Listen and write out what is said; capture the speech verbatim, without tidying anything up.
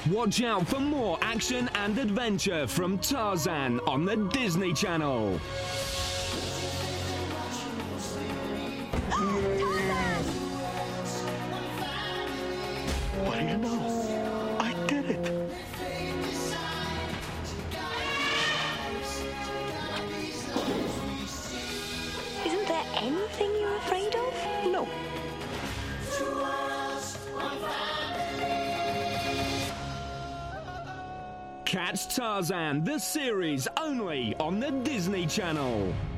Watch out for more action and adventure from Tarzan on the Disney Channel. What do you know? I did it. Isn't there anything you're afraid of? No. Catch Tarzan, the series, only on the Disney Channel.